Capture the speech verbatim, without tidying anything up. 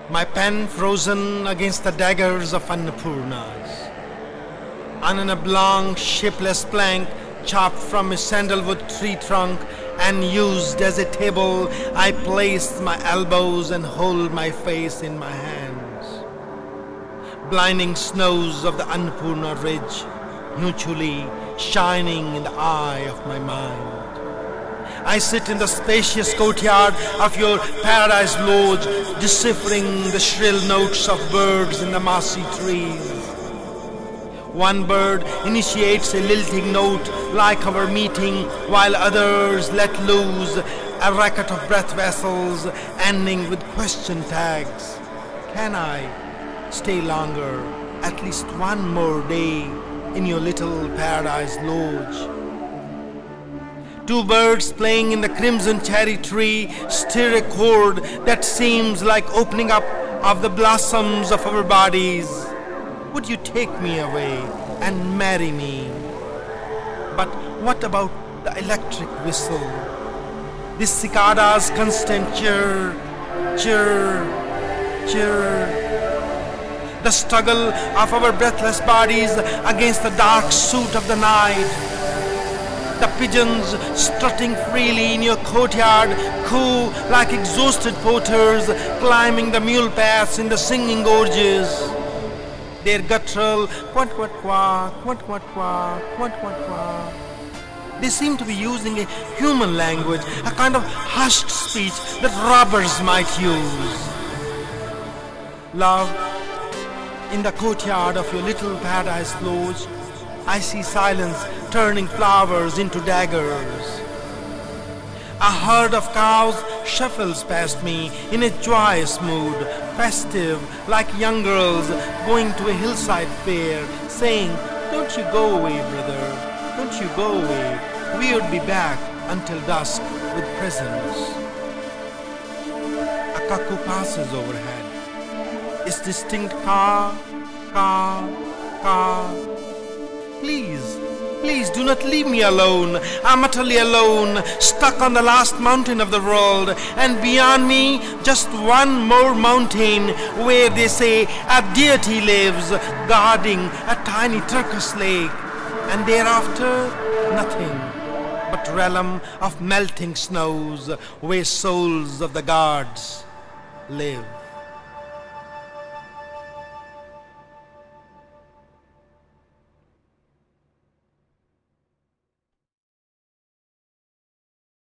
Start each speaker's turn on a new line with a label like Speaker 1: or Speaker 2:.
Speaker 1: my pen frozen against the daggers of Annapurnas. On an oblong, shapeless plank chopped from a sandalwood tree trunk and used as a table, I placed my elbows and hold my face in my hands. Blinding snows of the Annapurna ridge, mutually shining in the eye of my mind. I sit in the spacious courtyard of your paradise lodge, deciphering the shrill notes of birds in the mossy trees. One bird initiates a lilting note like our meeting, while others let loose a racket of breath vessels ending with question tags. Can I stay longer, at least one more day, in your little paradise lodge? Two birds playing in the crimson cherry tree stir a chord that seems like opening up of the blossoms of our bodies. Would you take me away and marry me? But what about the electric whistle? This cicada's constant chirr, chirr, chirr. The struggle of our breathless bodies against the dark suit of the night. The pigeons strutting freely in your courtyard coo like exhausted porters climbing the mule paths in the singing gorges. Their guttural quack quack quack, quack quack quack, quack quack quack. They seem to be using a human language, a kind of hushed speech that robbers might use. Love, in the courtyard of your little paradise lodge, I see silence turning flowers into daggers. A herd of cows shuffles past me in a joyous mood, festive like young girls going to a hillside fair, saying, "Don't you go away, brother, don't you go away. We would be back until dusk with presents." A cuckoo passes overhead. Its distinct caw, caw, caw. Please, please do not leave me alone. I'm utterly alone, stuck on the last mountain of the world, and beyond me, just one more mountain where they say a deity lives, guarding a tiny turquoise lake, and thereafter, nothing but realm of melting snows where souls of the gods live.